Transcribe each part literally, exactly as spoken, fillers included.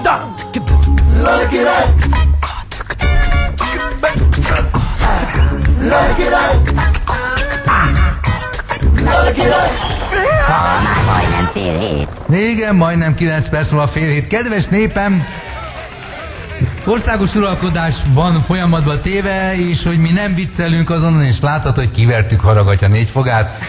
Lali király! Lali király! Lali király! Ha, már majdnem fél hét. Igen, majdnem kilenc perc múlva fél hét. Kedves népem, országos uralkodás van folyamatban téve, és hogy mi nem viccelünk, azonnan is láthatod, hogy kivertük Haragatya négyfogát,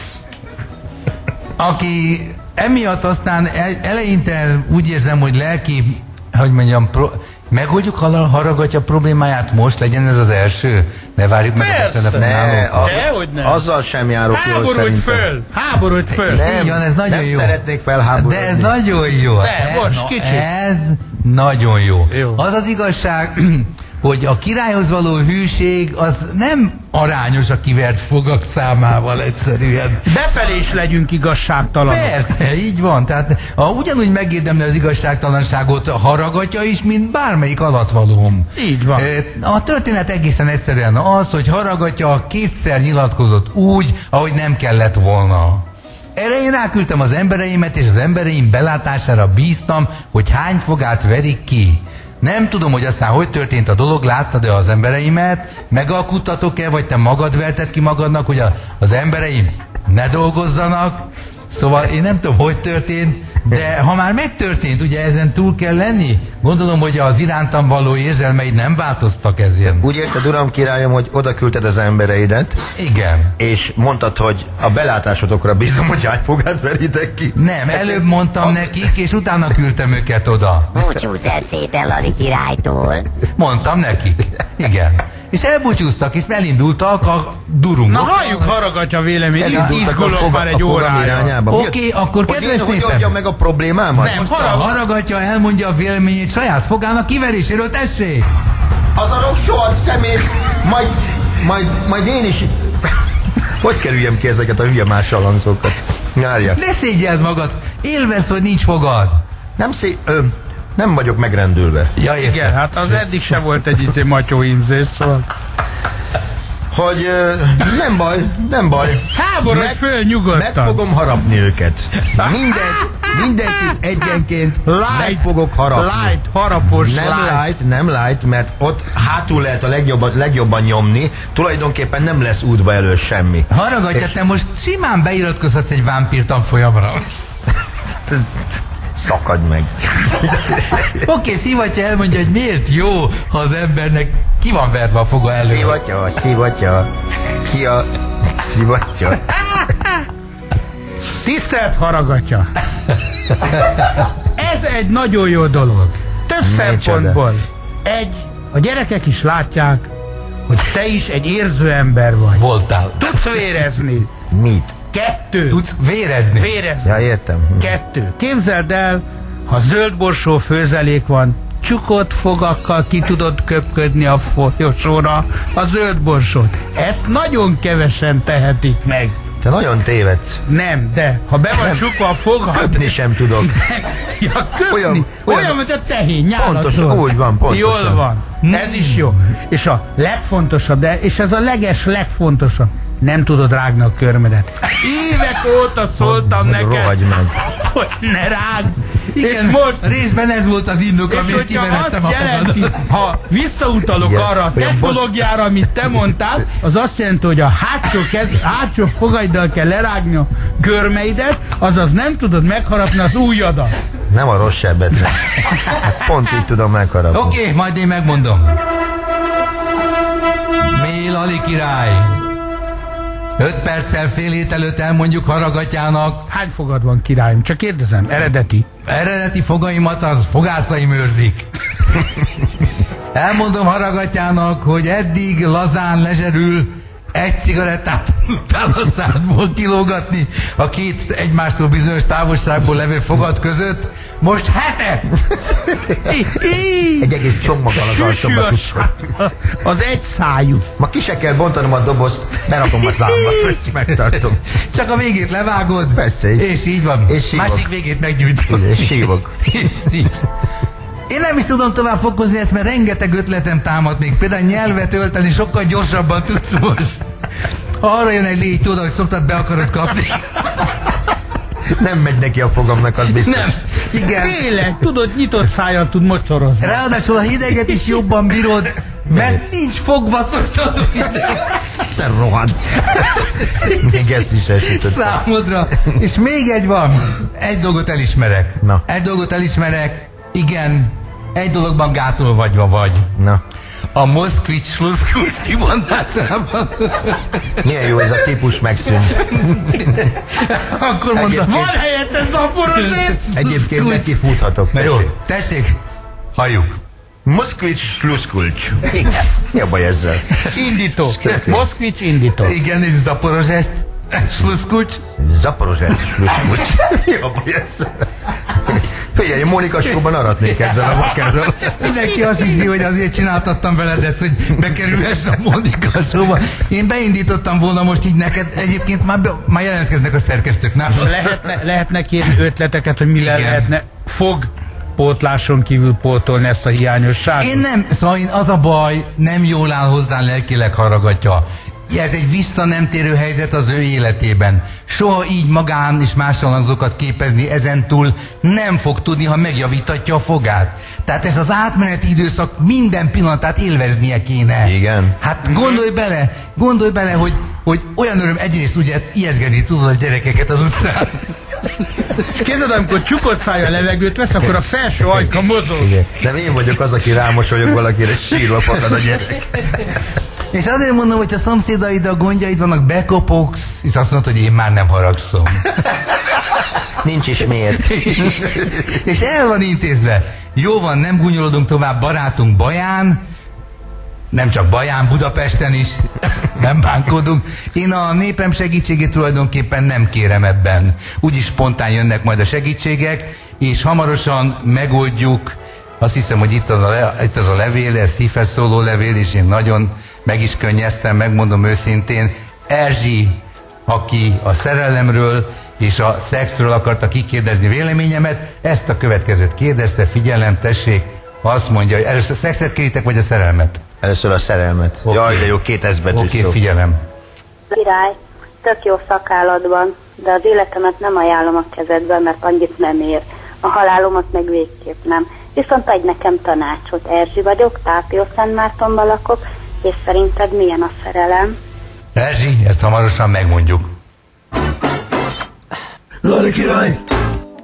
aki emiatt aztán eleinte úgy érzem, hogy lelki, hogy mondjam, pro, megoldjuk Haragatya problémáját most, legyen ez az első? Ne várjuk meg Persze. a telefonálót. Ne, azzal sem járok jól Háborúgy szerintem. föl! Háborúgy föl! Nem, van, ez nagyon nem jó. szeretnék felháborodni. De ez nagyon jó. Ne, ez, most, na, kicsit. ez nagyon jó. Jó. Az az igazság, hogy a királyhoz való hűség az nem arányos a kivert fogak számával egyszerűen. Befelé is legyünk igazságtalanok. Persze, így van. Tehát a, ugyanúgy megérdemli az igazságtalanságot a Haragatya is, mint bármelyik alatvalóm. Így van. A történet egészen egyszerűen az, hogy Haragatya kétszer nyilatkozott úgy, ahogy nem kellett volna. Erre én ráküldtem az embereimet, és az embereim belátására bíztam, hogy hány fogát verik ki. Nem tudom, hogy aztán hogy történt a dolog, láttad-e az embereimet, megalkuttatok-e, vagy te magad verted ki magadnak, hogy a, az embereim ne dolgozzanak. Szóval én nem tudom, hogy történt, de ha már megtörtént, ugye ezen túl kell lenni? Gondolom, hogy az irántam való érzelmeid nem változtak ezért. Úgy érted, uram királyom, hogy oda küldted az embereidet. Igen. És mondtad, hogy a belátásodokra bízom, hogy hány fogát veritek ki. Nem, előbb mondtam a... nekik, és utána küldtem őket oda. Búcsúzz el szépen Lali királytól. Mondtam nekik. Igen. És elbúcsúztak, és elindultak a durungok. Na halljuk Haragatya véleményét, Elindultak izgulok már egy órája. Oké, okay, akkor hogy kedves én, hogy népem. oldjam meg a problémámat? Nem, Most Harag... a Haragatya elmondja a véleményét saját fogának kiveréséről, tessék! Az a roksóad szemét, majd, majd, majd én is... Hogy kerüljem ki ezeket a hülye másolangzókat? Nyárja. Ne szégyeld magad, élvezd, hogy nincs fogad. Nem szé... Ö, nem vagyok megrendülve. Ja, értem. Igen, hát az eddig se volt egy izé matyóimzés, szóval... Hogy ö, nem baj, nem baj. Háborodj föl nyugodtan. Meg fogom harapni őket. Minden, mindenkit egyenként meg fogok harapni. Light, harapos, Nem light. light, nem light, mert ott hátul lehet a legjobban, legjobban nyomni. Tulajdonképpen nem lesz útba elő semmi. Haragatya, te most simán beiratkozhatsz egy vámpír folyamra. Szakadj meg. Oké, okay, Szivatya elmondja, hogy miért jó, ha az embernek ki van verve a foga elő. Szivatya, szivatya. Ki a szivatya? Tisztelt Haragatya! Ez egy nagyon jó dolog. Több Mely szempontból. Egy, a gyerekek is látják, hogy te is egy érző ember vagy. Voltál. Tudsz vérezni. Mit? Kettő. Tudsz vérezni. Vérezni. Ja, értem. Kettő. Képzeld el, ha zöld borsó főzelék van, csukott fogakkal ki tudod köpködni a folyosóra a zöld borsót. Ezt nagyon kevesen tehetik meg. Te nagyon tévedsz. Nem, de ha be van csukva a fogad... Köpni sem tudok. Ja, köpni. Olyan- Olyan, olyan- olyan mint a tehén, nyálatról. Pontosan, úgy van, pontosan. Jól van. Ez is jó. És a legfontosabb, de, és ez a leges legfontosabb, nem tudod rágni a körmedet. Évek óta szóltam neked, Rohagy meg. hogy ne rágd. Igen, És most részben ez volt az indok, és amit hogyha kiverettem azt a jelenti, fogadat. ha visszautalok Igen. arra a Olyan technológiára, amit te mondtál, az azt jelenti, hogy a hátsó, kez, hátsó fogaiddal kell lerágni a görmeidet, azaz nem tudod megharapni az ujjadat. Nem a rossz sebbet. Nem. Pont így tudom megharapni. Oké, okay, majd én megmondom. Mi Lali király? Öt perccel fél hét előtt elmondjuk Haragatyának. Hány fogad van, királyom? Csak kérdezem, eredeti. Eredeti fogaimat az fogászaim őrzik. Elmondom Haragatyának, hogy eddig lazán lezserül egy cigarettát tudtál a szádból kilógatni a két egymástól bizonyos távolságból levő fogad között. Most hetet! Egy egész csomaggal az Süsű arcomba a tudtam. sá- az egy szájú. Ma ki se kell bontanom a dobozt, berakom a számba, és megtartom. Csak a végét levágod, Persze, és- és így van. és sívok. Másik végét meggyújtod. És sívok. És szívsz. Én nem is tudom tovább fokozni ezt, mert rengeteg ötletem támad még. Például nyelvet ölteni sokkal gyorsabban tudsz most. Arra jön egy légy, tudod, hogy szoktad, be akarod kapni. Nem megy neki a fogamnak, az biztos. Nem. Igen. Tényleg, tudod, nyitott szájjal tud mocsorozni. Ráadásul a hideget is jobban bírod, mert nincs fogva szoktató hideg. Te rohadt. Még ezt is esítettem. Számodra. És még egy van. Egy dolgot elismerek. Na. Egy dolgot elismerek. Igen, egy dologban gátolva vagyva vagy. Na. A Moszkvics Sluszkulcs kivonásában. Milyen jó ez a típus megszűnt. Akkor mondtam, Egyébként- Van helyette Zaporozsec? Egyébként neki futhatok. na jó, tessék, halljuk. Moszkvics Sluszkulcs. Mi a baj ezzel? Indító. Moszkvics indító. Igen, és Zaporozsest Sluszkulcs. Zaporozsec Sluszkulcs. Mi a baj ezzel? Figyelj, Mónika Show-ban aratnék ezzel a vakerrel. Mindenki azt hiszi, hogy azért csináltattam veled ezt, hogy bekerülhess a Mónika Show-ba. Én beindítottam volna most így neked, egyébként már, be, már jelentkeznek a szerkesztők, nem? Lehetne, lehetne kérni ötleteket, hogy mire Igen. lehetne fog pótláson kívül pótolni ezt a hiányosságot? Én nem, szóval én az a baj, nem jól áll hozzá lelkileg haragatja. Ez egy vissza nem térő helyzet az ő életében. Soha így magán és másolanzokat képezni ezentúl nem fog tudni, ha megjavítatja a fogát. Tehát ez az átmeneti időszak minden pillanatát élveznie kéne. Igen. Hát gondolj bele, gondolj bele, hogy, hogy olyan öröm egyrészt ugye ijesztgetni tudod a gyerekeket az utcán. Képzeld, amikor csukott szája levegőt vesz, akkor a felső ajka mozog. Igen. De én vagyok az, aki rámosolyog valakire, sírva fakad a gyerek. És azért mondom, hogy a szomszédaid a gondjaid vannak, bekopogsz, és azt mondod, hogy én már nem haragszom. Nincs is miért. És el van intézve. Jó van, nem gúnyolodunk tovább, barátunk Baján, nem csak Baján, Budapesten is, nem bánkodunk. Én a népem segítségét tulajdonképpen nem kérem ebben. Úgyis spontán jönnek majd a segítségek, és hamarosan megoldjuk. Azt hiszem, hogy itt az a, le, itt az a levél, ez hívhez szóló levél, és én nagyon meg is könnyeztem, megmondom őszintén. Erzsi, aki a szerelemről és a szexről akarta kikérdezni véleményemet, ezt a következőt kérdezte, figyelem, tessék, azt mondja, hogy először a szexet kéritek, vagy a szerelmet? Először a szerelmet. Oké. Jaj, de jó, két eszbetűs Oké, szó. figyelem. Király, tök jó szakállat van, de az életemet nem ajánlom a kezedben, mert annyit nem ér. A halálomat meg végképp nem. Viszont adj nekem tanácsot. Erzsi vagyok, Tápió-Szentmártonban lakok, és szerinted milyen a szerelem? Erzsi, ezt hamarosan megmondjuk. Lali király!